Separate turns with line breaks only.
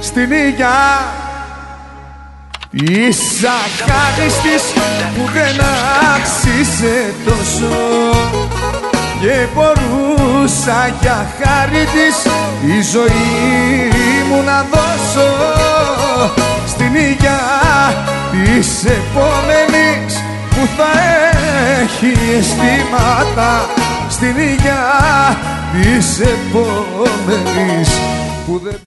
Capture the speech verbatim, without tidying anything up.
στην υγειά της αγάπης της που δεν άξιζε τόσο και μπορούσα για χάρη της τη ζωή μου να δώσω στην υγειά της επόμενης που θα έχει αισθήματα, στην υγειά της επόμενης που δεν